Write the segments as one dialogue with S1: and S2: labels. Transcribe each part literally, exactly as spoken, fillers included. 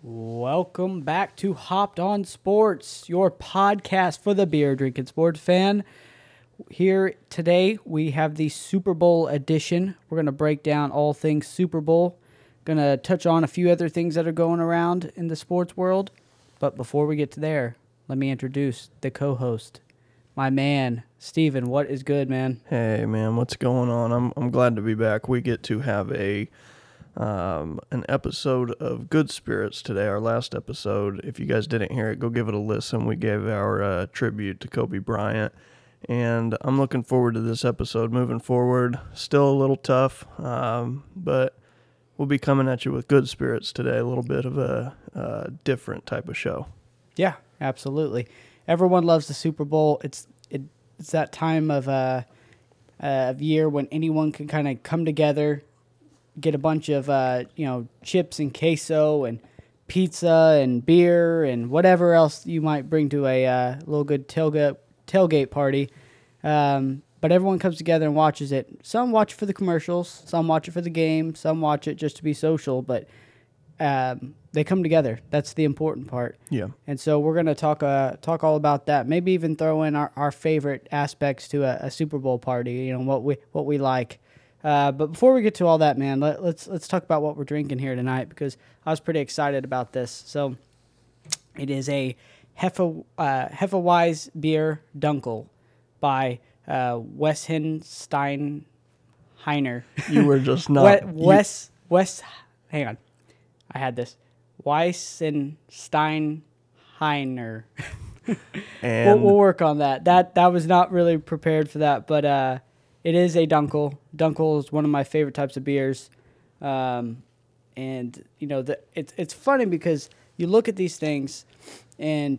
S1: Welcome back to Hopped On Sports, your podcast for the beer drinking sports fan. Here today we have the Super Bowl edition. We're going to break down all things Super Bowl. Going to touch on a few other things that are going around in the sports world. But before we get to there, let me introduce the co-host, my man, Steven. What is good, man?
S2: Hey, man, what's going on? I'm I'm glad to be back. We get to have a um, an episode of Good Spirits today, our last episode. If you guys didn't hear it, go give it a listen. We gave our uh, tribute to Kobe Bryant, and I'm looking forward to this episode moving forward. Still a little tough, um, but we'll be coming at you with Good Spirits today, a little bit of a, a different type of show.
S1: Yeah, absolutely. Everyone loves the Super Bowl. It's it, it's that time of uh, uh, of year when anyone can kind of come together, get a bunch of uh, you know chips and queso and pizza and beer and whatever else you might bring to a uh, little good tailgate tailgate party. Um, but everyone comes together and watches it. Some watch it for the commercials, some watch it for the game, some watch it just to be social. But um, they come together. That's the important part.
S2: Yeah.
S1: And so we're gonna talk uh, talk all about that. Maybe even throw in our, our favorite aspects to a, a Super Bowl party. You know what we what we like. Uh, but before we get to all that, man, let, let's let's talk about what we're drinking here tonight because I was pretty excited about this. So it is a Heffe, uh, Hefeweiss beer Dunkel by uh, Weshenstein Heiner.
S2: You were just not...
S1: We, Wes, Wes, hang on. I had this. Weissenstein Heiner.
S2: and
S1: we'll, we'll work on that. That that was not really prepared for that, but uh, it is a Dunkel. Dunkel is one of my favorite types of beers, um, and you know the, it's it's funny because you look at these things, and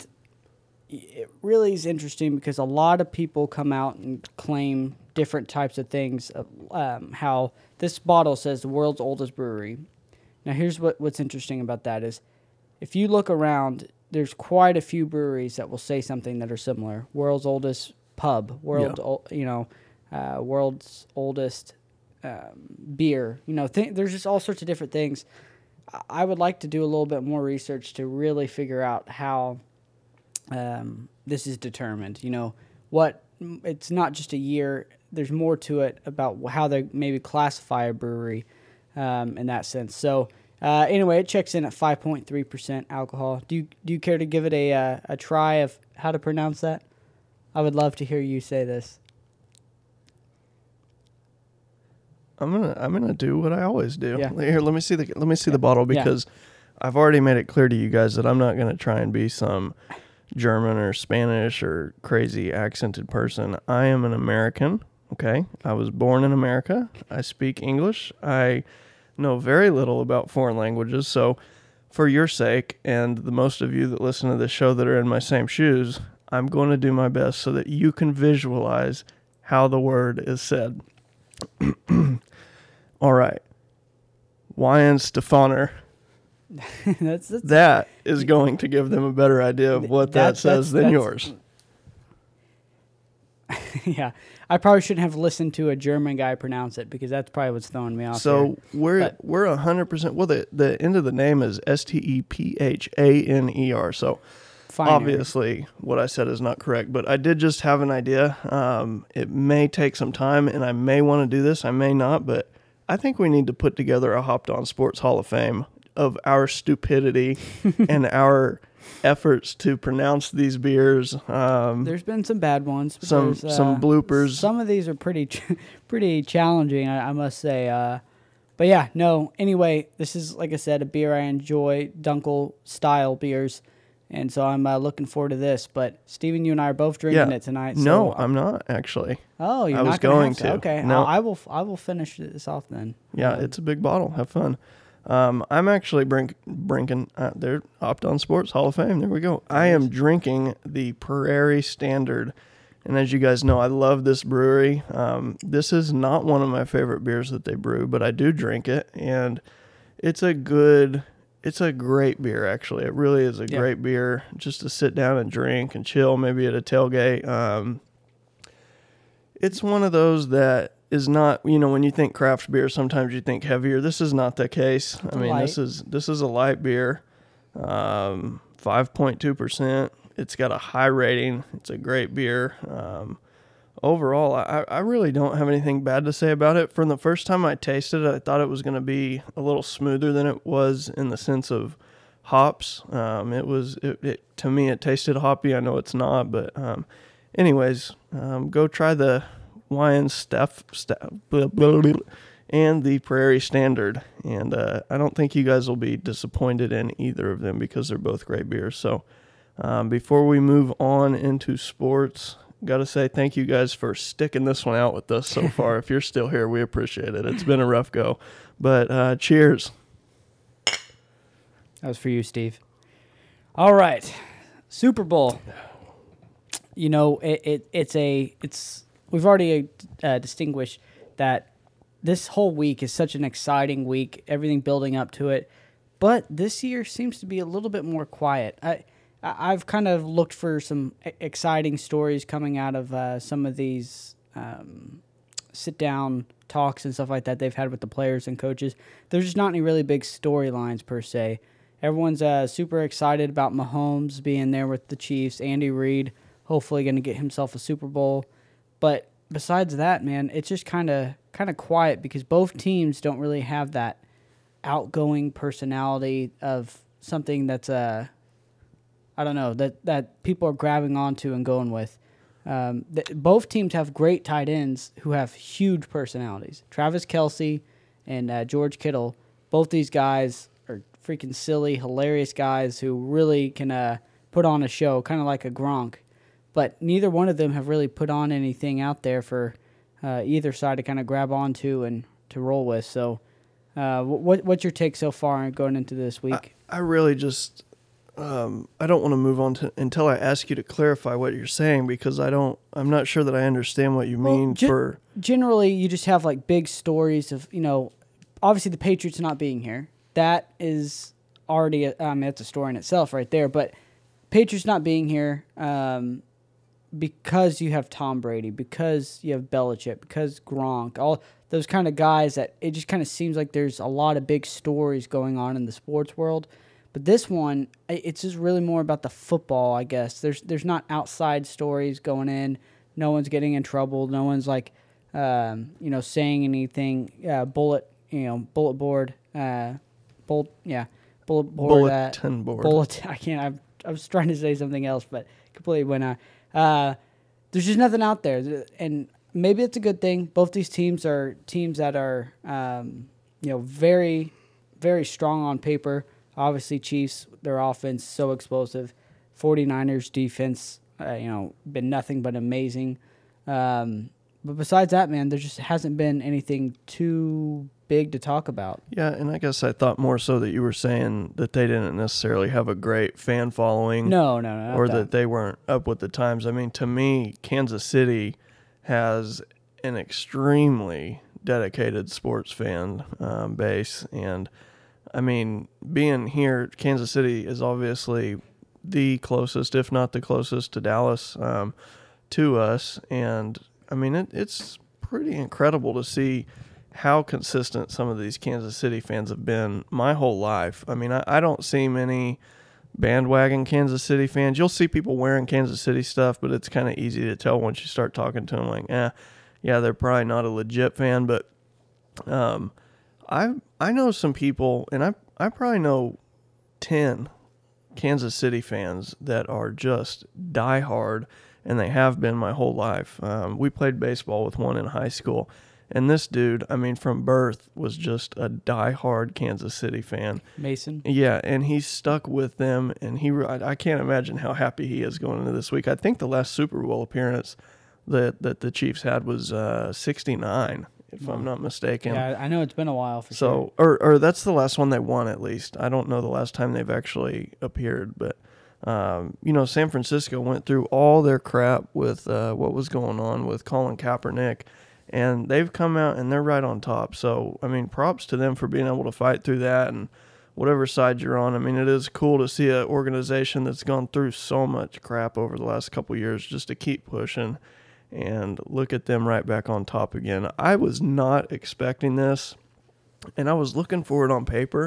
S1: it really is interesting because a lot of people come out and claim different types of things. Um, how this bottle says the world's oldest brewery. Now here's what, what's interesting about that is if you look around, there's quite a few breweries that will say something that are similar. World's oldest pub, world's
S2: Yeah.
S1: ol- you know, uh, world's oldest um, beer. You know, th- there's just all sorts of different things. I-, I would like to do a little bit more research to really figure out how um, this is determined. You know, what it's not just a year. There's more to it about how they maybe classify a brewery. Um, in that sense. So uh, anyway, it checks in at five point three percent alcohol. Do you do you care to give it a uh, a try of how to pronounce that? I would love to hear you say this.
S2: I'm gonna I'm gonna do what I always do.
S1: Yeah.
S2: Here, let me see the let me see
S1: Yeah.
S2: the bottle
S1: Yeah.
S2: because I've already made it clear to you guys that I'm not gonna try and be some German or Spanish or crazy accented person. I am an American. Okay, I was born in America. I speak English. I know very little about foreign languages. So, for your sake and the most of you that listen to this show that are in my same shoes, I'm going to do my best so that you can visualize how the word is said. All right. Weihenstephaner.
S1: that's, that's
S2: That is going to give them a better idea of what that,
S1: That-
S2: says
S1: that's-
S2: than
S1: that's-
S2: yours.
S1: yeah. I probably shouldn't have listened to a German guy pronounce it because that's probably what's throwing me off.
S2: So
S1: here.
S2: we're
S1: But-
S2: we're a hundred percent. Well, the the end of the name is S T E P H A N E R. So
S1: Finer.
S2: obviously, what I said is not correct. But I did just have an idea. Um, it may take some time, and I may want to do this. I may not, but I think we need to put together a Hopped On Sports Hall of Fame of our stupidity and our efforts to pronounce these beers. Um,
S1: There's been some bad ones. but
S2: some
S1: there's,
S2: some
S1: uh,
S2: bloopers.
S1: Some of these are pretty, ch- pretty challenging, I, I must say. Uh, but yeah, no. Anyway, this is like I said, a beer I enjoy, Dunkel style beers, and so I'm uh, looking forward to this. But Steven, you and I are both drinking
S2: Yeah.
S1: it tonight. So
S2: no, I'm not actually.
S1: Oh, you're
S2: I was
S1: not gonna
S2: going
S1: have to.
S2: to.
S1: Okay,
S2: No.
S1: I'll, I will. I will finish this off then.
S2: Yeah,
S1: Um,
S2: it's a big bottle. Have fun. Um, I'm actually brink, brinking. Uh, they're Hopped On Sports Hall of Fame. There we go. I am drinking the Prairie Standard, and as you guys know, I love this brewery. Um, this is not one of my favorite beers that they brew, but I do drink it, and it's a good. It's a great beer, actually. It really is a
S1: Yeah.
S2: great beer just to sit down and drink and chill, maybe at a tailgate. Um, it's one of those that is not, you know, when you think craft beer, sometimes you think heavier. This is not the case. I mean,
S1: light.
S2: this is this is a light beer. um, five point two percent. It's got a high rating. It's a great beer. Um, overall, I, I really don't have anything bad to say about it. From the first time I tasted it, I thought it was going to be a little smoother than it was in the sense of hops. Um, it was, it, it, to me, it tasted hoppy. I know it's not, but um, anyways, um, go try the Wyand Steph, Steph blah, blah, blah, and the Prairie Standard. And uh, I don't think you guys will be disappointed in either of them because they're both great beers. So um, before we move on into sports, got to say thank you guys for sticking this one out with us so far. If you're still here, we appreciate it. It's been a rough go. But uh, cheers.
S1: That was for you, Steve. All right. Super Bowl. You know, it, it it's a, it's, we've already uh, distinguished that this whole week is such an exciting week, everything building up to it. But this year seems to be a little bit more quiet. I, I've kind of looked for some exciting stories coming out of uh, some of these um, sit-down talks and stuff like that they've had with the players and coaches. There's just not any really big storylines per se. Everyone's uh, super excited about Mahomes being there with the Chiefs. Andy Reid hopefully going to get himself a Super Bowl. But besides that, man, it's just kind of kind of quiet because both teams don't really have that outgoing personality of something that's a uh, I don't know, that, that people are grabbing onto and going with. Um, th- both teams have great tight ends who have huge personalities. Travis Kelce and uh, George Kittle, both these guys are freaking silly, hilarious guys who really can uh, put on a show, kind of like a Gronk. But neither one of them have really put on anything out there for uh, either side to kind of grab onto and to roll with. So uh, what what's your take so far going into this week?
S2: I, I really just... Um, I don't want to move on to, until I ask you to clarify what you're saying because I don't. I'm not sure that I understand what you
S1: well,
S2: mean.
S1: Ge-
S2: for
S1: generally, you just have like big stories of you know, obviously the Patriots not being here. That is already a, I mean that's a story in itself right there. But Patriots not being here um, because you have Tom Brady, because you have Belichick, because Gronk, all those kind of guys that it just kind of seems like there's a lot of big stories going on in the sports world. But this one, it's just really more about the football, I guess. There's there's not outside stories going in. No one's getting in trouble. No one's like, um, you know, saying anything. Uh, bullet, you know, bullet board, uh, bullet, yeah, bullet board.
S2: Bulletin
S1: uh,
S2: board.
S1: Bullet. I can't. I, I was trying to say something else, but completely went out. Uh, there's just nothing out there, and maybe it's a good thing. Both these teams are teams that are, um, you know, very, very strong on paper. Obviously, Chiefs, their offense, so explosive. 49ers defense, uh, you know, been nothing but amazing. Um, but besides that, man, there just hasn't been anything too big to talk about.
S2: Yeah, and I guess I thought more so that you were saying that they didn't necessarily have a great fan following.
S1: No, no, no.
S2: Or
S1: that.
S2: that they weren't up with the times. I mean, to me, Kansas City has an extremely dedicated sports fan um, base, and I mean, being here, Kansas City is obviously the closest, if not the closest, to Dallas um, to us. And, I mean, it, it's pretty incredible to see how consistent some of these Kansas City fans have been my whole life. I mean, I, I don't see many bandwagon Kansas City fans. You'll see people wearing Kansas City stuff, but it's kind of easy to tell once you start talking to them, like, eh, yeah, they're probably not a legit fan, but um, I I know some people, and I I probably know ten Kansas City fans that are just diehard, and they have been my whole life. Um, we played baseball with one in high school, and this dude, I mean, from birth, was just a diehard Kansas City fan.
S1: Mason?
S2: Yeah, and he's stuck with them, and he I, I can't imagine how happy he is going into this week. I think the last Super Bowl appearance that, that the Chiefs had was uh, sixty-nine. If I'm not mistaken.
S1: Yeah, I know it's been a while for
S2: so,
S1: sure.
S2: or or that's the last one they won at least. I don't know the last time they've actually appeared, but um, you know, San Francisco went through all their crap with uh, what was going on with Colin Kaepernick, and they've come out and they're right on top. So, I mean, props to them for being able to fight through that and whatever side you're on. I mean, it is cool to see an organization that's gone through so much crap over the last couple of years just to keep pushing. And look at them right back on top again. I was not expecting this, and I was looking for it on paper.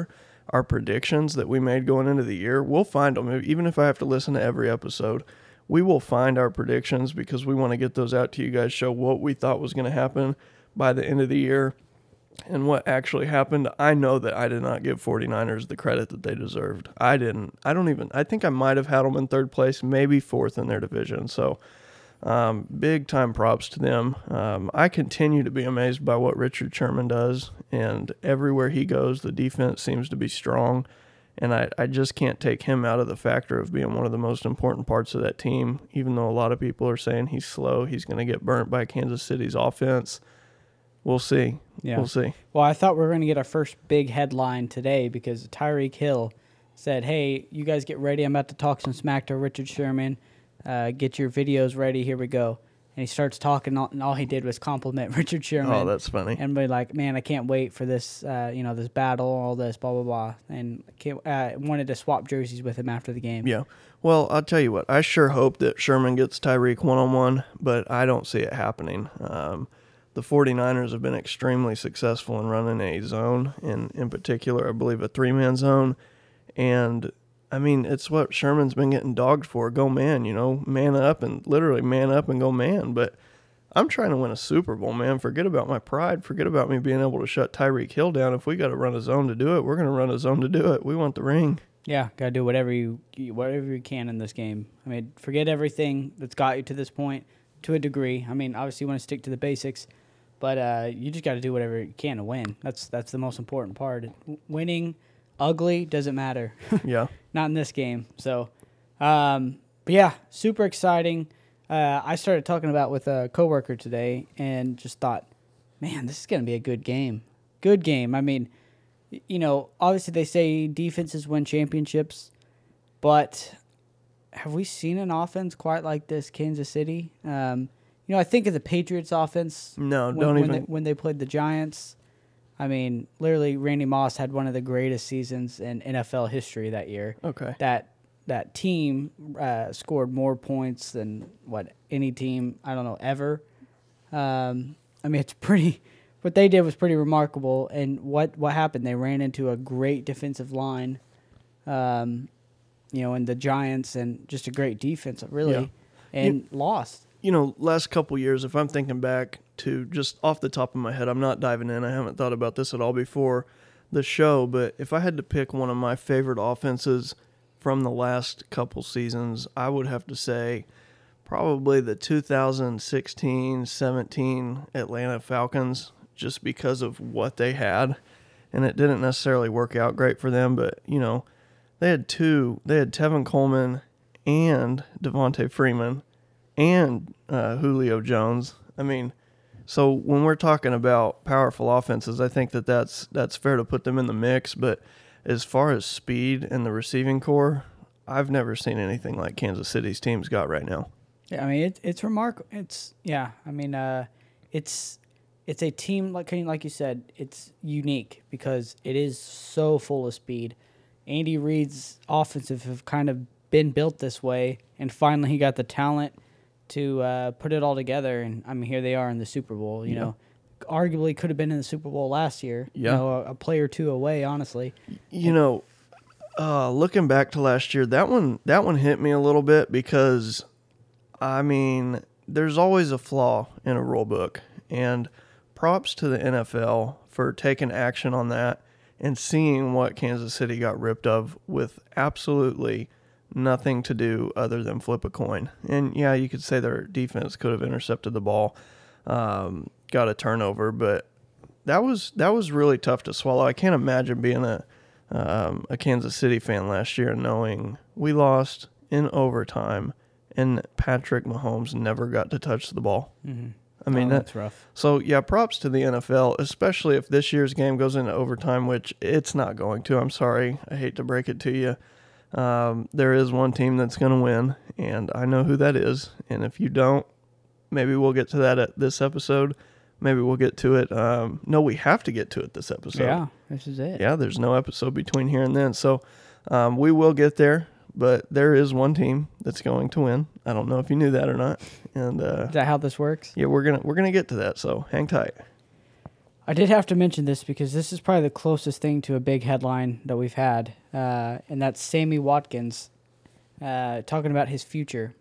S2: our predictions that we made going into the year, we'll find them. Even if I have to listen to every episode, we will find our predictions because we want to get those out to you guys, show what we thought was going to happen by the end of the year and what actually happened. I know that I did not give 49ers the credit that they deserved. I didn't. I don't even, I think I might have had them in third place, maybe fourth in their division. So um, big time props to them. Um, I continue to be amazed by what Richard Sherman does, and everywhere he goes, the defense seems to be strong. And I, I just can't take him out of the factor of being one of the most important parts of that team, even though a lot of people are saying he's slow, he's going to get burnt by Kansas City's offense. We'll see.
S1: Yeah.
S2: We'll see.
S1: Well, I thought we were going to get our first big headline today because Tyreek Hill said, hey, you guys get ready. I'm about to talk some smack to Richard Sherman. Uh, get your videos ready. Here we go. And he starts talking, and all he did was compliment Richard Sherman.
S2: Oh, that's funny.
S1: And be like, man, I can't wait for this, uh, you know, this battle, all this, blah, blah, blah. And can't, uh, wanted to swap jerseys with him after the game.
S2: Yeah. Well, I'll tell you what. I sure hope that Sherman gets Tyreek one-on-one, but I don't see it happening. Um, the 49ers have been extremely successful in running a zone, and in particular, I believe, a three-man zone. And, I mean, it's what Sherman's been getting dogged for. Go man, you know, man up and literally man up and go man. But I'm trying to win a Super Bowl, man. Forget about my pride. Forget about me being able to shut Tyreek Hill down. If we got to run a zone to do it, we're going to run a zone to do it. We want the ring.
S1: Yeah, got to do whatever you whatever you can in this game. I mean, forget everything that's got you to this point to a degree. I mean, obviously you want to stick to the basics, but uh, you just got to do whatever you can to win. That's that's the most important part. Winning ugly doesn't matter.
S2: Yeah.
S1: Not in this game. So, um, but yeah, super exciting. Uh, I started talking about with a coworker today and just thought, man, this is going to be a good game. Good game. I mean, you know, obviously they say defenses win championships, but have we seen an offense quite like this Kansas City? Um, you know, I think of the Patriots offense.
S2: No,
S1: when,
S2: don't
S1: when
S2: even.
S1: They, when they played the Giants. I mean, literally, Randy Moss had one of the greatest seasons in N F L history that year.
S2: Okay.
S1: That that team uh, scored more points than what any team, I don't know, ever. Um, I mean, it's pretty. What they did was pretty remarkable. And what, what happened? They ran into a great defensive line, um, you know, and the Giants, and just a great defense, really,
S2: Yeah.
S1: and
S2: You-
S1: lost.
S2: You know, last couple years, if I'm thinking back to just off the top of my head, I'm not diving in. I haven't thought about this at all before the show, but if I had to pick one of my favorite offenses from the last couple seasons, I would have to say probably the two thousand sixteen seventeen Atlanta Falcons, just because of what they had. And it didn't necessarily work out great for them, but, you know, they had two. They had Tevin Coleman and Devontae Freeman and uh, Julio Jones. I mean, so when we're talking about powerful offenses, I think that that's, that's fair to put them in the mix. But as far as speed and the receiving core, I've never seen anything like Kansas City's team's got right now.
S1: Yeah, I mean, it, it's remarkable. It's, yeah, I mean, uh, it's it's a team, like like you said, it's unique because it is so full of speed. Andy Reid's offensive have kind of been built this way, and finally he got the talent to uh, put it all together. And I mean, here they are in the Super Bowl. You
S2: Yeah.
S1: know, arguably could have been in the Super Bowl last year.
S2: Yeah.
S1: You know, a, a play or two away, honestly.
S2: You know, uh, looking back to last year, that one that one hit me a little bit because, I mean, there's always a flaw in a rule book, and props to the N F L for taking action on that and seeing what Kansas City got ripped of with absolutely nothing to do other than flip a coin. And yeah, you could say their defense could have intercepted the ball, um, got a turnover, but that was that was really tough to swallow. I can't imagine being a um, a Kansas City fan last year and knowing we lost in overtime and Patrick Mahomes never got to touch the ball.
S1: Mm-hmm.
S2: I mean,
S1: oh,
S2: that,
S1: that's rough.
S2: So, yeah, props to the N F L, especially if this year's game goes into overtime, which it's not going to. I'm sorry. I hate to break it to you. Um, there is one team that's going to win, and I know who that is. And if you don't, maybe we'll get to that at this episode. Maybe we'll get to it. Um, no, we have to get to it this episode.
S1: Yeah, this is it.
S2: Yeah, there's no episode between here and then. So um, we will get there, but there is one team that's going to win. I don't know if you knew that or not. And uh,
S1: Is that how this works?
S2: yeah, we're gonna we're gonna get to that. So hang tight.
S1: I did have to mention this because this is probably the closest thing to a big headline that we've had, uh, and that's Sammy Watkins uh, talking about his future.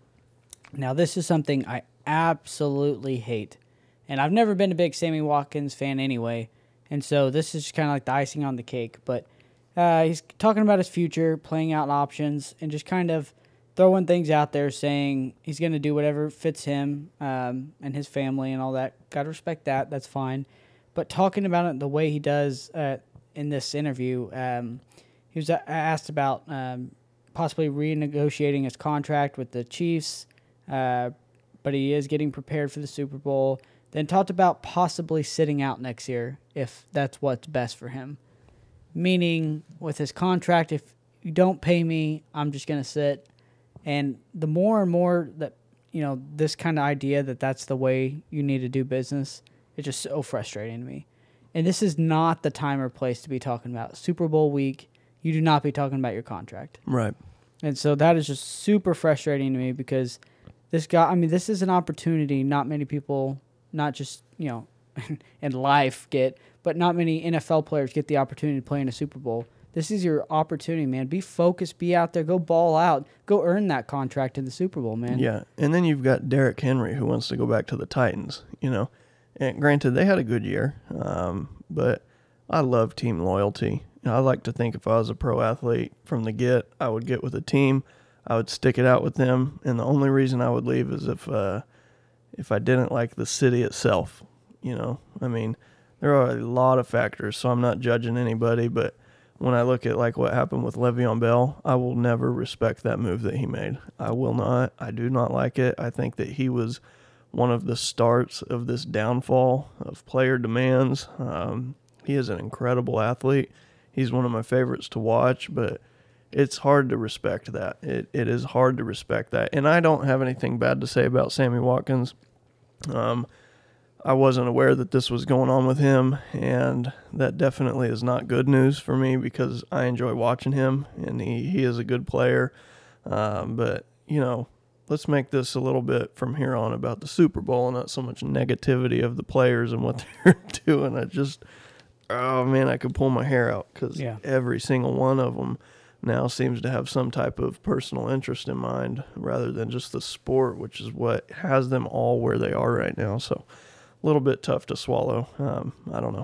S1: Now, this is something I absolutely hate, and I've never been a big Sammy Watkins fan anyway, and so this is kind of like the icing on the cake. But uh, he's talking about his future, playing out options, and just kind of throwing things out there, saying he's going to do whatever fits him um, and his family and all that. Got to respect that. That's fine. But talking about it the way he does uh, in this interview, um, he was asked about um, possibly renegotiating his contract with the Chiefs, uh, but he is getting prepared for the Super Bowl. Then talked about possibly sitting out next year if that's what's best for him. Meaning, with his contract, if you don't pay me, I'm just going to sit. And the more and more that, you know, this kind of idea that that's the way you need to do business, it's just so frustrating to me. And this is not the time or place to be talking about Super Bowl week. You do not be talking about your contract.
S2: Right.
S1: And so that is just super frustrating to me because this guy, I mean, this is an opportunity not many people, not just, you know, in life get, but not many N F L players get the opportunity to play in a Super Bowl. This is your opportunity, man. Be focused, be out there, go ball out, go earn that contract in the Super Bowl, man.
S2: Yeah, and then you've got Derrick Henry who wants to go back to the Titans, you know. And granted, they had a good year, um, but I love team loyalty. You know, I like to think if I was a pro athlete from the get, I would get with a team, I would stick it out with them, and the only reason I would leave is if uh, if I didn't like the city itself. You know, I mean, there are a lot of factors, so I'm not judging anybody, but when I look at like what happened with Le'Veon Bell, I will never respect that move that he made. I will not. I do not like it. I think that he was one of the starts of this downfall of player demands. Um, he is an incredible athlete. He's one of my favorites to watch, but it's hard to respect that. It It is hard to respect that. And I don't have anything bad to say about Sammy Watkins. Um, I wasn't aware that this was going on with him, and that definitely is not good news for me because I enjoy watching him, and he, he is a good player. Um, but, you know, let's make this a little bit from here on about the Super Bowl and not so much negativity of the players and what they're doing. I just, oh, man, I could pull my hair out because
S1: Yeah.
S2: every single one of them now seems to have some type of personal interest in mind rather than just the sport, which is what has them all where they are right now. So a little bit tough to swallow. Um, I don't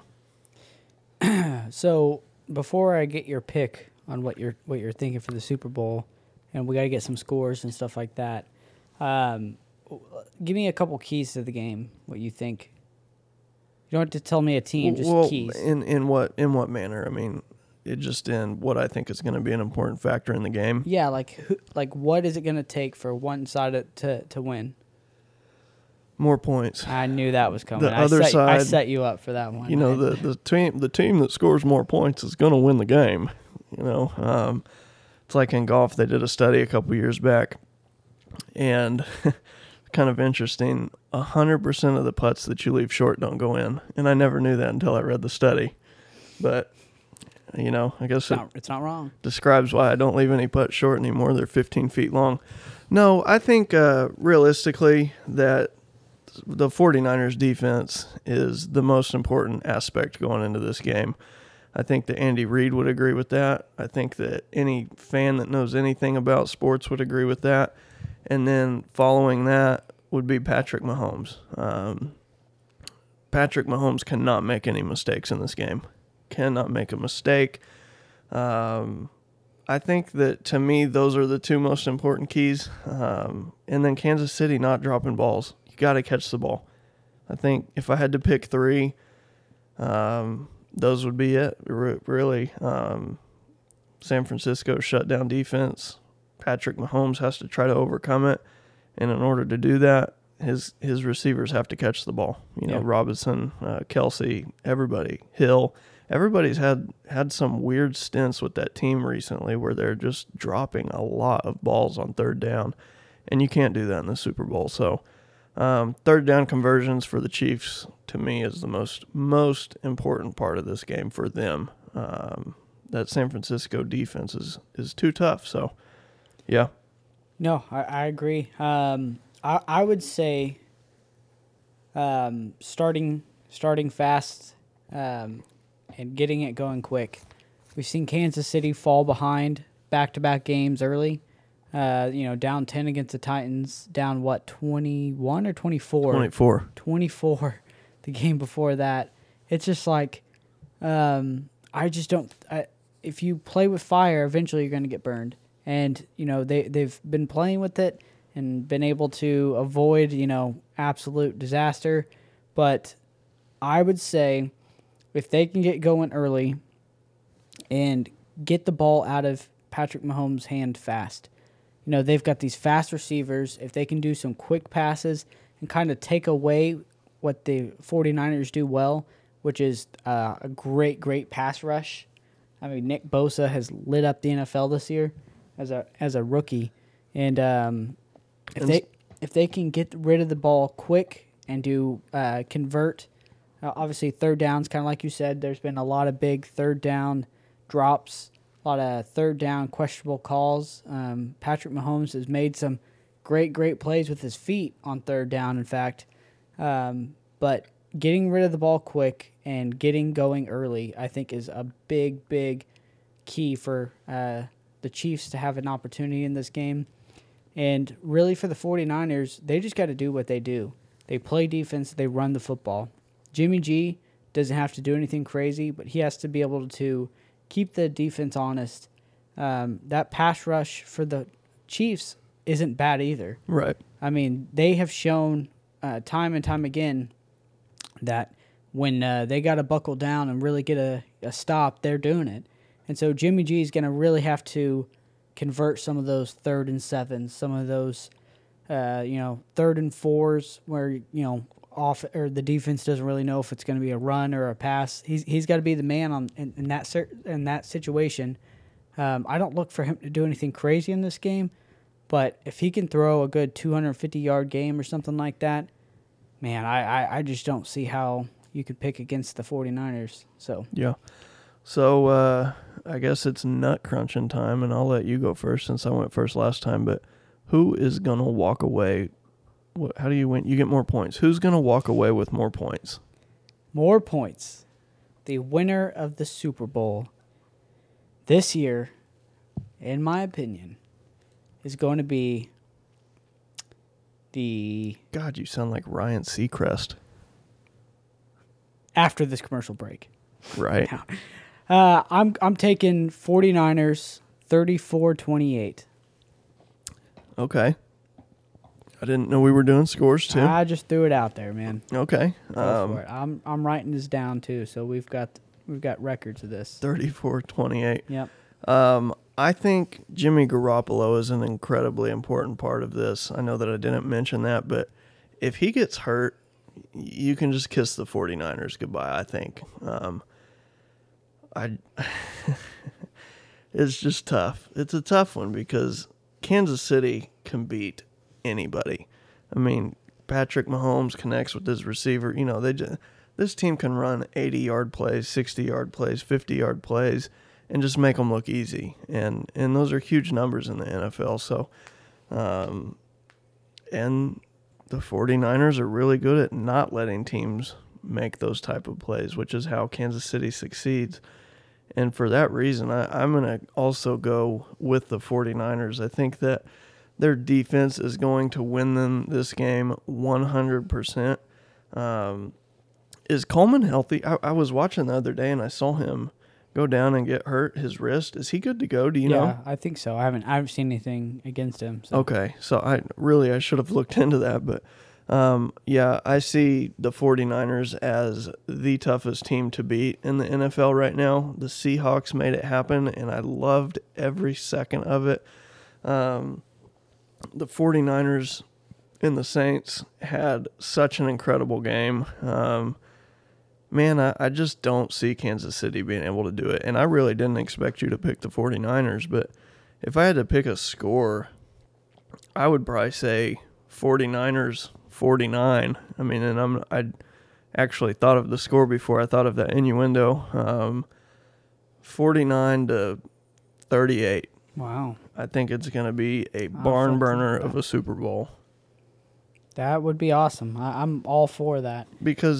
S2: know.
S1: So before I get your pick on what you're what you're thinking for the Super Bowl, and we got to get some scores and stuff like that, um, give me a couple keys to the game. What you think? You don't have to tell me a team, just
S2: well,
S1: keys.
S2: In in what in what manner? I mean, it just in what I think is going to be an important factor in the game.
S1: Yeah, like who, like what is it going to take for one side to to win?
S2: More points.
S1: I knew that was coming.
S2: The
S1: I
S2: other
S1: set,
S2: side,
S1: I set you up for that one.
S2: You know,
S1: I,
S2: the, the team the team that scores more points is going to win the game. You know, um, it's like in golf. They did a study a couple years back, and kind of interesting. A hundred percent of the putts that you leave short don't go in, and I never knew that until I read the study. But you know, I guess
S1: it's,
S2: it
S1: not, it's not wrong.
S2: Describes why I don't leave any putts short anymore. They're fifteen feet long. No, I think uh, realistically that the 49ers defense is the most important aspect going into this game. I think that Andy Reid would agree with that. I think that any fan that knows anything about sports would agree with that. And then following that would be Patrick Mahomes. Um, Patrick Mahomes cannot make any mistakes in this game. Cannot make a mistake. Um, I think that, to me, those are the two most important keys. Um, and then Kansas City not dropping balls. You got to catch the ball. I think if I had to pick three, um, those would be it, R- really. Um, San Francisco shutdown defense. Patrick Mahomes has to try to overcome it. And in order to do that, his his receivers have to catch the ball. You know,
S1: Yeah.
S2: Robinson, uh, Kelsey, everybody, Hill. Everybody's had, had some weird stints with that team recently where they're just dropping a lot of balls on third down. And you can't do that in the Super Bowl. So um, third down conversions for the Chiefs, to me, is the most most important part of this game for them. Um, that San Francisco defense is, is too tough. So, yeah.
S1: No, I, I agree. Um, I I would say um, starting starting fast um, and getting it going quick. We've seen Kansas City fall behind back-to-back games early. Uh, you know, down ten against the Titans, down what, twenty-one or twenty-four?
S2: twenty-four.
S1: twenty-four the game before that. It's just like, um, I just don't, I, if you play with fire, eventually you're going to get burned. And, you know, they, they've been playing with it and been able to avoid, you know, absolute disaster. But I would say if they can get going early and get the ball out of Patrick Mahomes' hand fast, you know, they've got these fast receivers. If they can do some quick passes and kind of take away what the 49ers do well, which is uh, a great, great pass rush. I mean, Nick Bosa has lit up the N F L this year as a as a rookie. And um, if
S2: And
S1: they if they can get rid of the ball quick and do uh, convert, uh, obviously third downs, kind of like you said, there's been a lot of big third down drops. A lot of third down questionable calls. Um, Patrick Mahomes has made some great, great plays with his feet on third down, in fact. Um, but getting rid of the ball quick and getting going early, I think, is a big, big key for uh, the Chiefs to have an opportunity in this game. And really for the 49ers, they just got to do what they do. They play defense. They run the football. Jimmy G doesn't have to do anything crazy, but he has to be able to keep the defense honest. Um, that pass rush for the Chiefs isn't bad either.
S2: Right.
S1: I mean, they have shown uh, time and time again that when uh, they got to buckle down and really get a, a stop, they're doing it. And so Jimmy G is going to really have to convert some of those third and sevens, some of those, uh, you know, third and fours where, you know, off or the defense doesn't really know if it's going to be a run or a pass. He's he's got to be the man on in, in that in that situation. Um, I don't look for him to do anything crazy in this game, but if he can throw a good two hundred fifty yard game or something like that, man, I, I, I just don't see how you could pick against the 49ers. So
S2: Yeah. So uh, I guess it's nut crunching time, and I'll let you go first since I went first last time. But who is gonna walk away? What, how do you win? You get more points. Who's going to walk away with more points?
S1: More points. The winner of the Super Bowl this year, in my opinion, is going to be the...
S2: God, you sound like Ryan Seacrest.
S1: After this commercial break.
S2: Right.
S1: Now, uh, I'm I'm taking 49ers thirty-four twenty-eight.
S2: Okay. I didn't know we were doing scores too.
S1: I just threw it out there, man.
S2: Okay.
S1: Go
S2: Um,
S1: for it. I'm I'm writing this down too, so we've got we've got records of this.
S2: thirty-four twenty-eight.
S1: Yep.
S2: Um, I think Jimmy Garoppolo is an incredibly important part of this. I know that I didn't mention that, but if he gets hurt, you can just kiss the 49ers goodbye, I think. Um, I It's just tough. It's a tough one because Kansas City can beat anybody. I mean, Patrick Mahomes connects with his receiver. You know, they just, this team can run eighty-yard plays, sixty-yard plays, fifty-yard plays, and just make them look easy. And and those are huge numbers in the N F L. So, um, and the 49ers are really good at not letting teams make those type of plays, which is how Kansas City succeeds. And for that reason, I, I'm going to also go with the 49ers. I think that their defense is going to win them this game one hundred percent. Um, is Coleman healthy? I, I was watching the other day, and I saw him go down and get hurt, his wrist. Is he good to go? Do you
S1: yeah,
S2: know?
S1: I think so. I haven't I haven't seen anything against him. So.
S2: Okay, so I really I should have looked into that, but um, yeah, I see the 49ers as the toughest team to beat in the N F L right now. The Seahawks made it happen, and I loved every second of it. Um, the 49ers and the Saints had such an incredible game. Um, man, I, I just don't see Kansas City being able to do it, and I really didn't expect you to pick the 49ers, but if I had to pick a score, I would probably say 49ers forty-nine. I mean, and I'm I actually thought of the score before I thought of that innuendo. Um, forty-nine to thirty-eight.
S1: Wow.
S2: I think it's going to be a barn burner of a Super Bowl.
S1: That would be awesome. I, I'm all for that.
S2: Because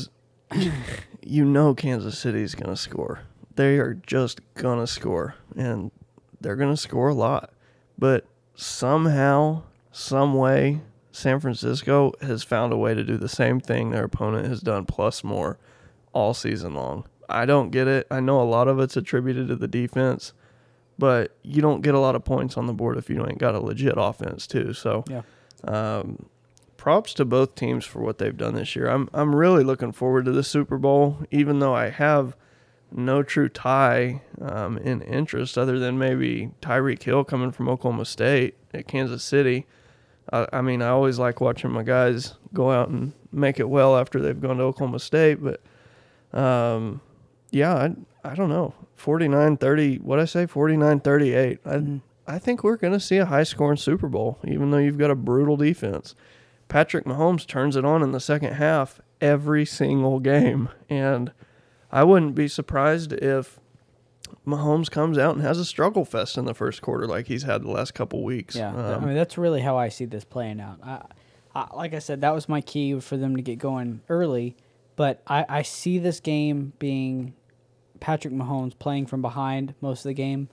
S2: you know Kansas City's going to score. They are just going to score, and they're going to score a lot. But somehow, some way, San Francisco has found a way to do the same thing their opponent has done plus more all season long. I don't get it. I know a lot of it's attributed to the defense, but you don't get a lot of points on the board if you ain't got a legit offense too. So,
S1: Yeah.
S2: um, props to both teams for what they've done this year. I'm I'm really looking forward to the Super Bowl, even though I have no true tie um, in interest other than maybe Tyreek Hill coming from Oklahoma State at Kansas City. I, I mean, I always like watching my guys go out and make it well after they've gone to Oklahoma State, but um, yeah, I, I don't know. forty-nine thirty, what'd I say? forty-nine thirty-eight. I,
S1: Mm-hmm.
S2: I think we're going to see a high-scoring Super Bowl, even though you've got a brutal defense. Patrick Mahomes turns it on in the second half every single game, and I wouldn't be surprised if Mahomes comes out and has a struggle fest in the first quarter like he's had the last couple weeks.
S1: Yeah,
S2: Um,
S1: I mean that's really how I see this playing out. I, I, like I said, that was my key for them to get going early, but I, I see this game being Patrick Mahomes playing from behind most of the game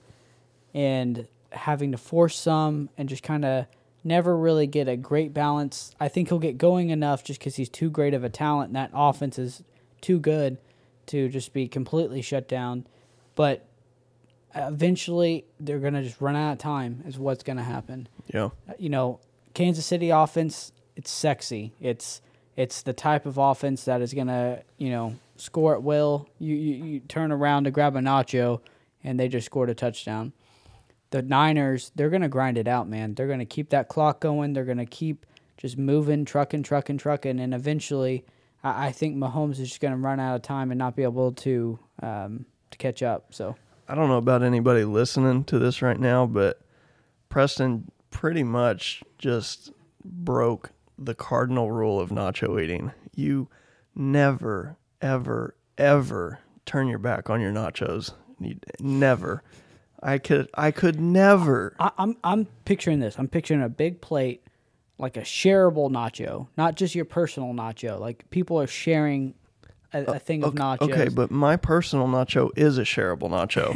S1: and having to force some and just kind of never really get a great balance. I think he'll get going enough just because he's too great of a talent and that offense is too good to just be completely shut down. But eventually they're going to just run out of time is what's going to happen.
S2: yeah.
S1: You know, Kansas City offense, it's sexy. It's it's the type of offense that is going to, you know, score at will. You, you you turn around to grab a nacho and they just scored a touchdown. The Niners, they're going to grind it out, man. They're going to keep that clock going. They're going to keep just moving, trucking, trucking, trucking, and eventually I, I think Mahomes is just going to run out of time and not be able to um, to catch up. So
S2: I don't know about anybody listening to this right now, but Preston pretty much just broke the cardinal rule of nacho eating. You never, ever, ever turn your back on your nachos. You, never. I could I could never.
S1: I, I'm I'm picturing this. I'm picturing a big plate, like a shareable nacho, not just your personal nacho. Like people are sharing a, a thing of
S2: okay,
S1: nachos.
S2: Okay, but my personal nacho is a shareable nacho.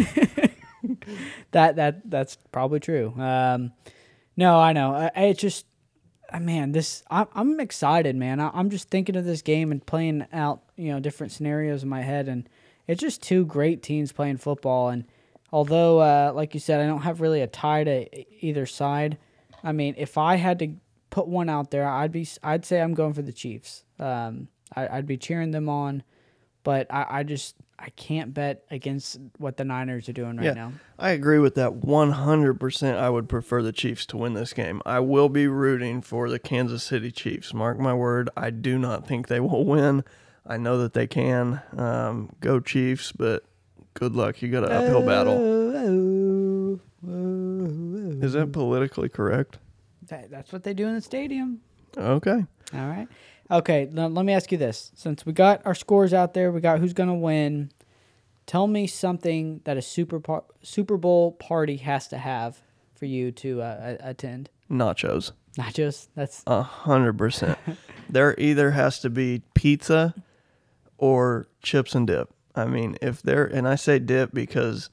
S1: that that that's probably true. Um, no, I know. I, I just, uh, man, this I'm I'm excited, man. I, I'm just thinking of this game and playing out, you know, different scenarios in my head, and it's just two great teams playing football. And although, uh, like you said, I don't have really a tie to e- either side. I mean, if I had to put one out there, I'd be I'd say I'm going for the Chiefs. Um, I, I'd be cheering them on, but I, I just I can't bet against what the Niners are doing right
S2: yeah,
S1: now.
S2: I agree with that one hundred percent. I would prefer the Chiefs to win this game. I will be rooting for the Kansas City Chiefs. Mark my word, I do not think they will win. I know that they can. Um, go Chiefs, but good luck. You got an uphill battle.
S1: Oh, oh, oh,
S2: Is that politically correct?
S1: that, that's what they do in the stadium.
S2: Okay.
S1: All right. Okay, l- let me ask you this. Since we got our scores out there, we got who's going to win. Tell me something that a Super par- Super Bowl party has to have for you to uh, a- attend.
S2: Nachos.
S1: Nachos. That's
S2: A hundred percent. There either has to be pizza or chips and dip. I mean, if there, and I say dip because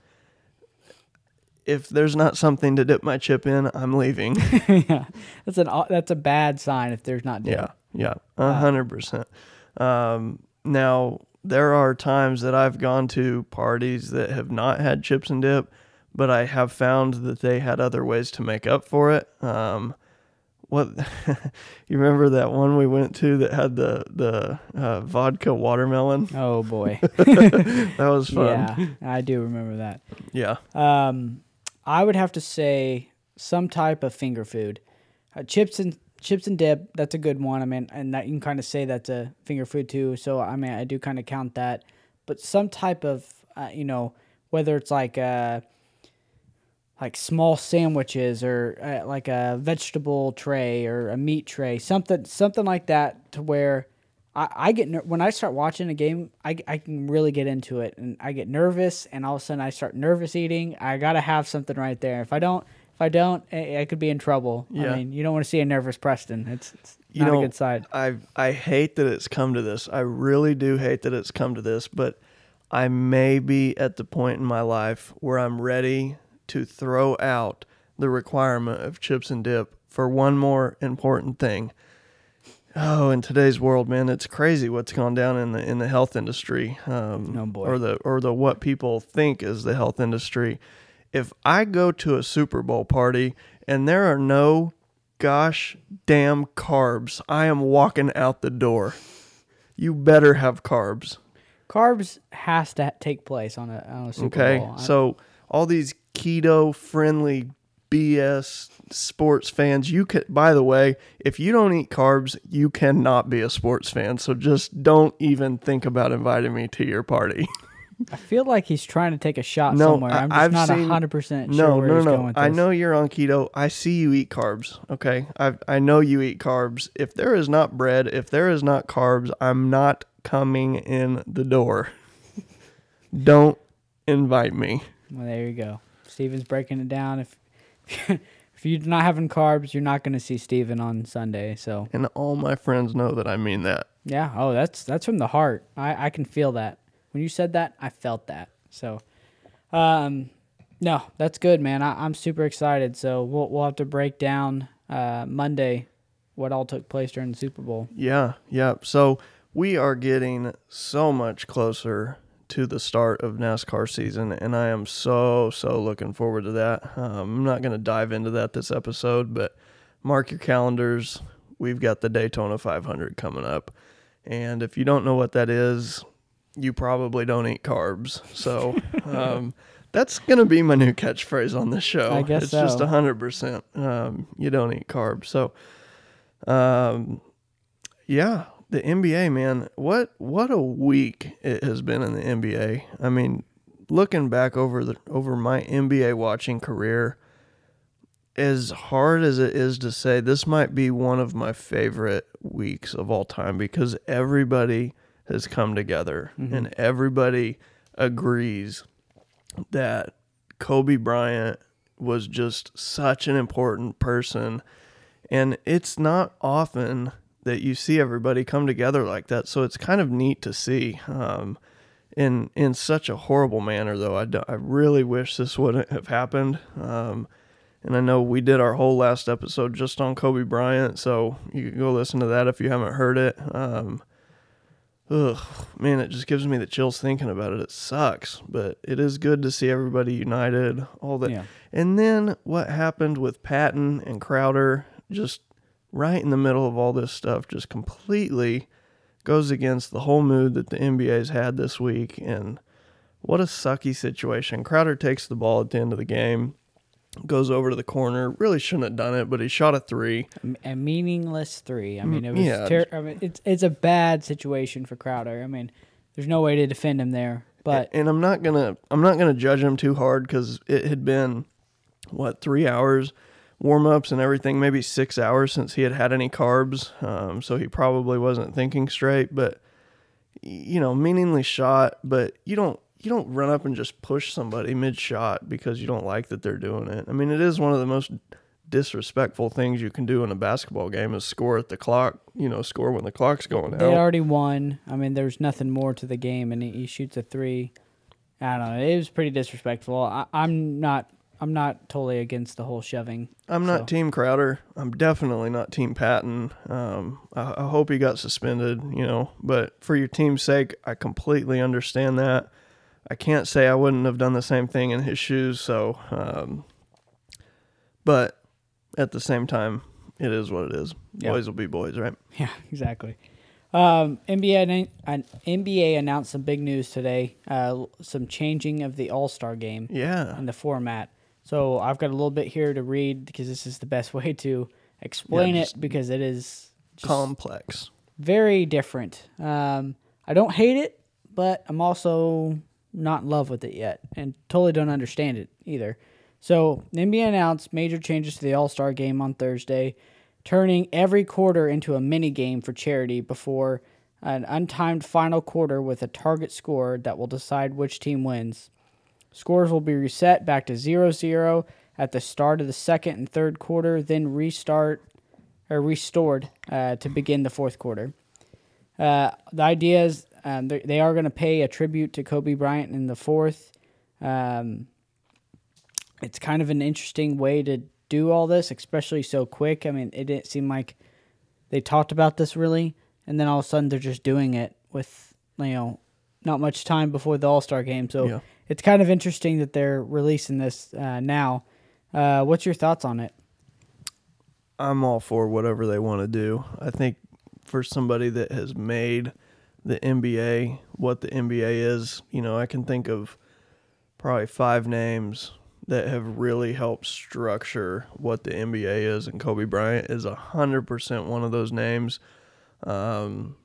S2: if there's not something to dip my chip in, I'm leaving.
S1: yeah. That's an au- that's a bad sign if there's not dip.
S2: Yeah, yeah, a hundred percent. Um, now there are times that I've gone to parties that have not had chips and dip, but I have found that they had other ways to make up for it. Um, what you remember that one we went to that had the the uh, vodka watermelon?
S1: Oh boy.
S2: That was fun.
S1: Yeah, I do remember that.
S2: Yeah,
S1: Um, I would have to say some type of finger food, uh, chips and chips and dip. That's a good one. I mean, and that you can kind of say that's a finger food too. So I mean, I do kind of count that. But some type of, uh, you know, whether it's like uh like small sandwiches or uh, like a vegetable tray or a meat tray, something something like that, to where I, I get ner- when I start watching a game, I, I can really get into it, and I get nervous, and all of a sudden I start nervous eating. I gotta have something right there. If I don't, if I don't, I, I could be in trouble.
S2: Yeah.
S1: I mean, you don't want to see a nervous Preston. It's, it's
S2: you
S1: Not
S2: know,
S1: a good side.
S2: I I hate that it's come to this. I really do hate that it's come to this, but I may be at the point in my life where I'm ready to throw out the requirement of chips and dip for one more important thing. Oh, in today's world, man, it's crazy what's gone down in the in the health industry, um,
S1: Oh, boy.
S2: or the or the what people think is the health industry. If I go to a Super Bowl party and there are no gosh damn carbs, I am walking out the door. You better have carbs.
S1: Carbs has to take place on a, on a Super
S2: Okay,
S1: Bowl. I-
S2: so all these keto friendly B S sports fans, you can, by the way, if you don't eat carbs, you cannot be a sports fan. So just don't even think about inviting me to your party.
S1: I feel like he's trying to take a shot
S2: No,
S1: somewhere. I'm
S2: I-
S1: just
S2: I've
S1: not
S2: seen-
S1: one hundred percent
S2: No,
S1: sure where
S2: no,
S1: he's
S2: no.
S1: going with
S2: I
S1: this.
S2: know you're on keto. I see you eat carbs. Okay, I I know you eat carbs. If there is not bread, if there is not carbs, I'm not coming in the door. Don't invite me.
S1: Well, there you go. Steven's breaking it down. If if you're not having carbs, you're not going to see Steven on Sunday. So
S2: And all my friends know that I mean that.
S1: yeah. Oh, that's that's from the heart. I, I can feel that. When you said that, I felt that. So, um, no, that's good, man. I, I'm super excited. So we'll we'll have to break down uh, Monday what all took place during the Super Bowl.
S2: Yeah, yeah. So we are getting so much closer to the start of NASCAR season, and I am so, so looking forward to that. Um, I'm not going to dive into that this episode, but mark your calendars. We've got the Daytona five hundred coming up. And if you don't know what that is, you probably don't eat carbs. So um, that's going to be my new catchphrase on this show.
S1: I guess
S2: it's
S1: so.
S2: just one hundred percent. Um, you don't eat carbs. So, um, yeah, the N B A, man, what what a week it has been in the N B A. I mean, looking back over the over my N B A watching career, as hard as it is to say, this might be one of my favorite weeks of all time because everybody has come together
S1: Mm-hmm.
S2: and everybody agrees that Kobe Bryant was just such an important person. And it's not often that you see everybody come together like that. So it's kind of neat to see um, in in such a horrible manner, though. I, do, I really wish this wouldn't have happened. Um, and I know we did our whole last episode just on Kobe Bryant, so you can go listen to that if you haven't heard it. Um, ugh, man, it just gives me the chills thinking about it. It sucks, but it is good to see everybody united. All that,
S1: Yeah.
S2: and then what happened with Patton and Crowder, just right in the middle of all this stuff, just completely goes against the whole mood that the N B A's had this week. And what a sucky situation. Crowder takes the ball at the end of the game, goes over to the corner. Really shouldn't have done it, but he shot a three.
S1: A meaningless three. I mean, it was.
S2: yeah.
S1: Ter- I mean, it's it's a bad situation for Crowder. I mean, there's no way to defend him there. But
S2: And I'm not gonna I'm not gonna judge him too hard because it had been what three hours warm ups and everything, maybe six hours since he had had any carbs. Um, so he probably wasn't thinking straight. But you know, meaningly shot. But you don't. You don't run up and just push somebody mid-shot because you don't like that they're doing it. I mean, it is one of the most disrespectful things you can do in a basketball game is score at the clock, you know, score when the clock's going out.
S1: they already won. I mean, there's nothing more to the game, and he, he shoots a three. I don't know. It was pretty disrespectful. I, I'm not. I'm not totally against the whole shoving.
S2: I'm not
S1: so.
S2: Team Crowder. I'm definitely not Team Patton. Um, I, I hope he got suspended, you know, but for your team's sake, I completely understand that. I can't say I wouldn't have done the same thing in his shoes. So, um, but at the same time, it is what it is.
S1: Yeah.
S2: Boys will be boys, right?
S1: Yeah, exactly. Um, N B A an, an N B A announced some big news today. Uh, some changing of the All Star game
S2: Yeah.
S1: and the format. So I've got a little bit here to read because this is the best way to explain
S2: Yeah,
S1: it
S2: just
S1: because it is just
S2: Complex.
S1: very different. Um, I don't hate it, but I'm also not in love with it yet and totally don't understand it either. So the N B A announced major changes to the All-Star game on Thursday, turning every quarter into a mini game for charity before an untimed final quarter with a target score that will decide which team wins. Scores will be reset back to zero zero at the start of the second and third quarter, then restart or restored uh, to begin the fourth quarter. Uh, the idea is um, they are going to pay a tribute to Kobe Bryant in the fourth. Um, it's kind of an interesting way to do all this, especially so quick. I mean, it didn't seem like they talked about this really, and then all of a sudden they're just doing it with, you know, not much time before the All-Star game. So yeah. It's kind of interesting that they're releasing this uh, now. Uh, what's your thoughts on it?
S2: I'm all for whatever they want to do. I think for somebody that has made the N B A what the N B A is, you know, I can think of probably five names that have really helped structure what the N B A is, and Kobe Bryant is one hundred percent one of those names. Um,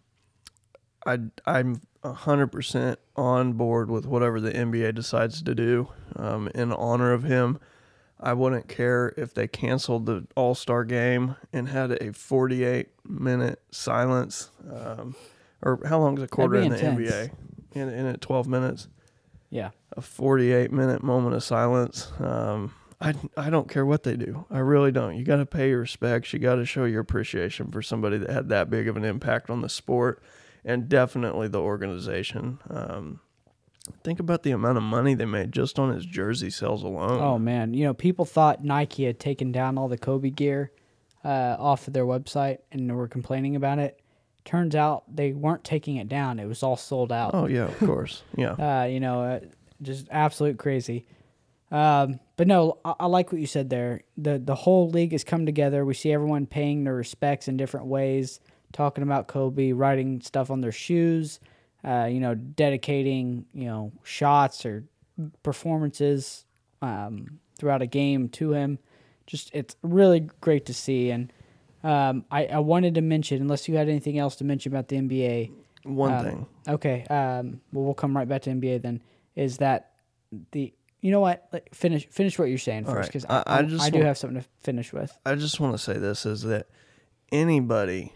S2: I, I'm one hundred percent on board with whatever the N B A decides to do um, in honor of him. I wouldn't care if they canceled the All-Star game and had a forty-eight minute silence. Um, or how long is a quarter in the N B A? In, in it twelve minutes?
S1: Yeah.
S2: A forty-eight minute moment of silence. Um, I, I don't care what they do. I really don't. You got to pay your respects. You got to show your appreciation for somebody that had that big of an impact on the sport and definitely the organization. Um, Think about the amount of money they made just on his jersey sales alone.
S1: Oh, man. You know, people thought Nike had taken down all the Kobe gear uh, off of their website and were complaining about it. Turns out they weren't taking it down. It was all sold out.
S2: Oh, yeah, of course. Yeah.
S1: uh, you know, uh, just absolute crazy. Um, but no, I, I like what you said there. The, the whole league has come together. We see everyone paying their respects in different ways, talking about Kobe, writing stuff on their shoes. Uh, you know, dedicating, you know, shots or performances um, throughout a game to him. Just, it's really great to see. And um, I, I wanted to mention, unless you had anything else to mention about the N B A.
S2: One
S1: um,
S2: thing.
S1: Okay. Um, well, we'll come right back to N B A then. Is that the, you know what? Like, finish finish what you're saying first, because right. I, I, I, just I do want, have something to finish with.
S2: I just want to say this, is that anybody,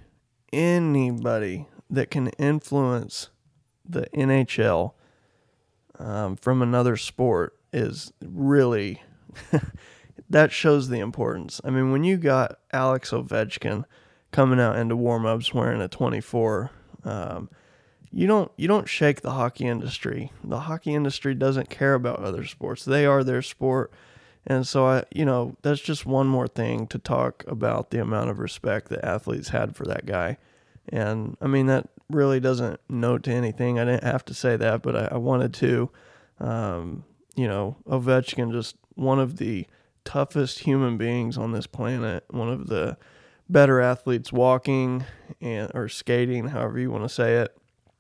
S2: anybody that can influence the N H L um, from another sport is really, that shows the importance. I mean, when you got Alex Ovechkin coming out into warm-ups wearing a twenty-four, um, you don't you don't shake the hockey industry. The hockey industry doesn't care about other sports. They are their sport. And so, I, you know, that's just one more thing to talk about the amount of respect that athletes had for that guy. And, I mean, that really doesn't note to anything. I didn't have to say that, but I, I wanted to. Um, you know, Ovechkin, just one of the toughest human beings on this planet, one of the better athletes walking and or skating, however you want to say it,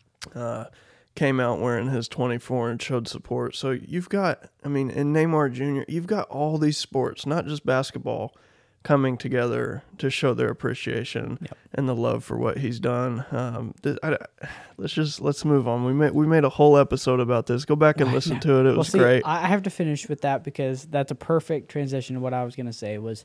S2: uh, came out wearing his twenty-four and showed support. So you've got, I mean, in Neymar Junior, you've got all these sports, not just basketball, coming together to show their appreciation yep. and the love for what he's done. Um, th- I, let's just let's move on. We made we made a whole episode about this. Go back and listen to it. It
S1: well,
S2: was
S1: see,
S2: great.
S1: I have to finish with that because that's a perfect transition to what I was going to say. Was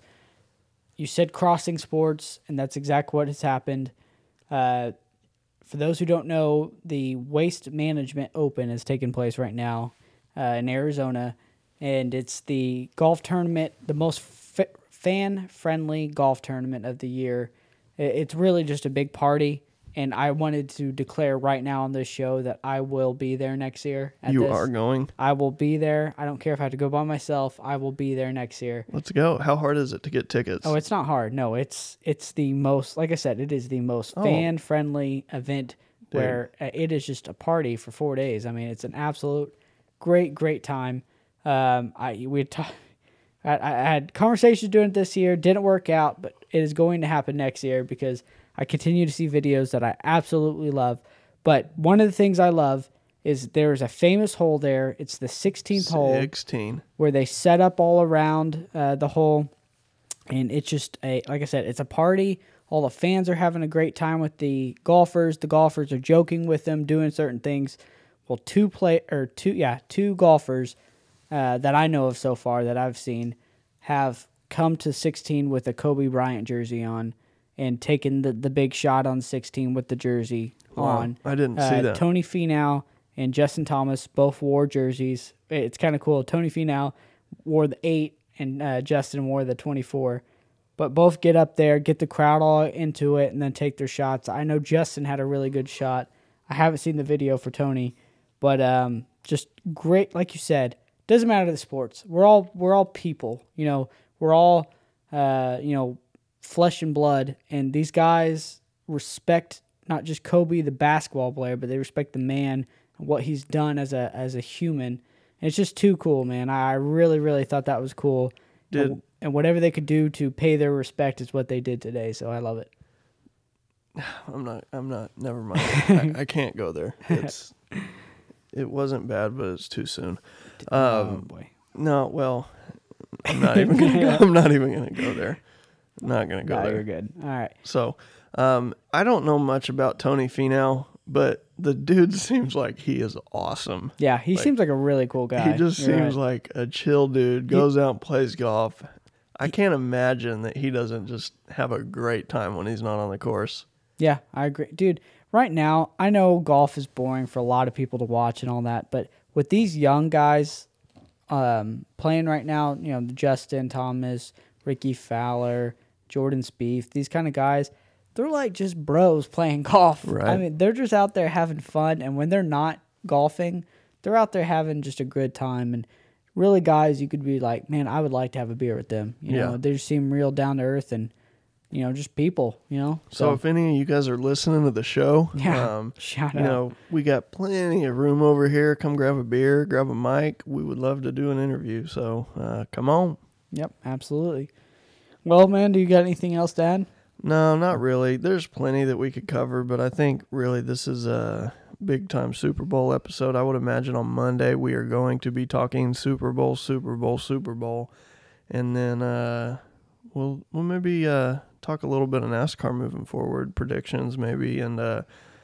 S1: you said crossing sports, and that's exactly what has happened. Uh, for those who don't know, the Waste Management Open is taking place right now uh, in Arizona, and it's the golf tournament, the most fi- fan-friendly golf tournament of the year. It's really just a big party, and I wanted to declare right now on this show that I will be there next year. At
S2: you
S1: this.
S2: are going?
S1: I will be there. I don't care if I have to go by myself. I will be there next year.
S2: Let's go. How hard is it to get tickets?
S1: Oh, it's not hard. No, it's it's the most, like I said, it is the most oh. fan-friendly event Dude. where it is just a party for four days. I mean, it's an absolute great, great time. Um, I we had talked. I, I had conversations doing it this year, didn't work out, but it is going to happen next year because I continue to see videos that I absolutely love. But one of the things I love is there's a famous hole there. It's the sixteenth hole.
S2: sixteen.
S1: Where they set up all around uh, the hole. And it's just, a like I said, it's a party. All the fans are having a great time with the golfers. The golfers are joking with them, doing certain things. Well, two play or two, yeah, two golfers Uh, that I know of so far that I've seen have come to sixteen with a Kobe Bryant jersey on and taken the, the big shot on sixteen with the jersey
S2: wow,
S1: on.
S2: I didn't
S1: uh,
S2: see that.
S1: Tony Finau and Justin Thomas both wore jerseys. It's kind of cool. Tony Finau wore the eight and uh, Justin wore the twenty-four. but both get up there, get the crowd all into it, and then take their shots. I know Justin had a really good shot. I haven't seen the video for Tony, but um, just great, like you said. Doesn't matter the sports. We're all we're all people. You know, we're all uh, you know, flesh and blood, and these guys respect not just Kobe the basketball player, but they respect the man and what he's done as a as a human. And it's just too cool, man. I really, really thought that was cool.
S2: Did,
S1: and, and whatever they could do to pay their respect is what they did today. So I love it.
S2: I'm not. I'm not. Never mind. I, I can't go there. It's. It wasn't bad, but it's too soon. Um,
S1: oh boy.
S2: No. Well, I'm not even gonna go. I'm not even gonna go there. I'm not gonna go
S1: No,
S2: there.
S1: you're good. All right.
S2: So, um, I don't know much about Tony Finau, but the dude seems like he is awesome.
S1: Yeah, he
S2: like,
S1: seems like a really cool guy.
S2: He just
S1: You're
S2: seems
S1: right.
S2: like a chill dude. Goes he, out and plays golf. I can't imagine that he doesn't just have a great time when he's not on the course.
S1: Yeah, I agree. Dude, right now, I know golf is boring for a lot of people to watch and all that, but with these young guys um, playing right now, you know, Justin Thomas, Ricky Fowler, Jordan Spieth, these kind of guys, they're like just bros playing golf.
S2: Right.
S1: I mean, they're just out there having fun, and when they're not golfing, they're out there having just a good time. And really, guys, you could be like, man, I would like to have a beer with them. You
S2: yeah.
S1: know, they just seem real down to earth and, you know, just people, you know.
S2: So, so if any of you guys are listening to the show,
S1: yeah,
S2: um,
S1: shout
S2: you
S1: out.
S2: know, we got plenty of room over here. Come grab a beer, grab a mic. We would love to do an interview. So uh, come on.
S1: Yep, absolutely. Well, man, do you got anything else to add?
S2: No, not really. There's plenty that we could cover, but I think really this is a big-time Super Bowl episode. I would imagine on Monday we are going to be talking Super Bowl, Super Bowl, Super Bowl, and then uh, we'll we'll maybe uh, talk a little bit of NASCAR moving forward, predictions maybe, and uh,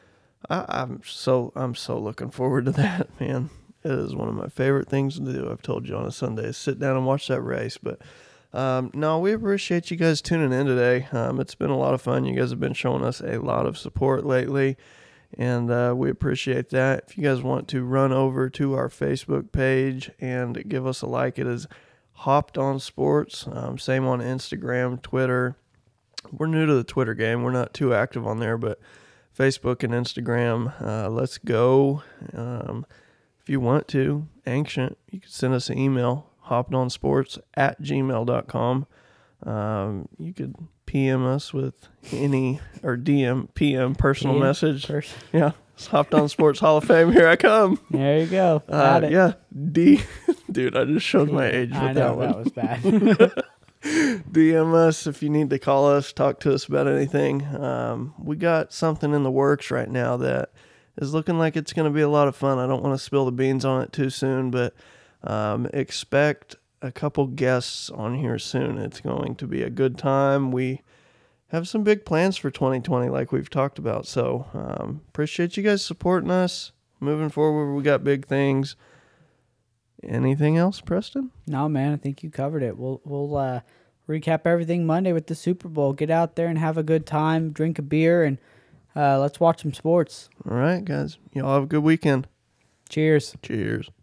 S2: I, I'm so I'm so looking forward to that, man. It is one of my favorite things to do. I've told you on a Sunday, is sit down and watch that race, but. Um, no, we appreciate you guys tuning in today. Um, it's been a lot of fun. You guys have been showing us a lot of support lately, and uh, we appreciate that. If you guys want to run over to our Facebook page and give us a like, it is Hopped on Sports. Um, same on Instagram, Twitter. We're new to the Twitter game. We're not too active on there, but Facebook and Instagram, uh, let's go. Um, if you want to, Ancient, you can send us an email. hoppedonsports at gmail dot com. Um, you could P M us with any, or D M, P M, personal
S1: P M,
S2: message.
S1: Pers-
S2: yeah. It's Hopped on Sports Hall of Fame. Here I come.
S1: There you go.
S2: Uh,
S1: Got it.
S2: yeah. D. Dude, I just showed my age with
S1: I
S2: that
S1: know,
S2: one.
S1: that was bad.
S2: D M us if you need to call us, talk to us about anything. Um, we got something in the works right now that is looking like it's going to be a lot of fun. I don't want to spill the beans on it too soon, but Um, expect a couple guests on here soon. It's going to be a good time. We have some big plans for twenty twenty like we've talked about. So um, appreciate you guys supporting us. Moving forward, we got big things. Anything else, Preston?
S1: No, man, I think you covered it. We'll we'll uh, recap everything Monday with the Super Bowl. Get out there and have a good time. Drink a beer and uh, let's watch some sports.
S2: All right, guys. Y'all have a good weekend.
S1: Cheers.
S2: Cheers.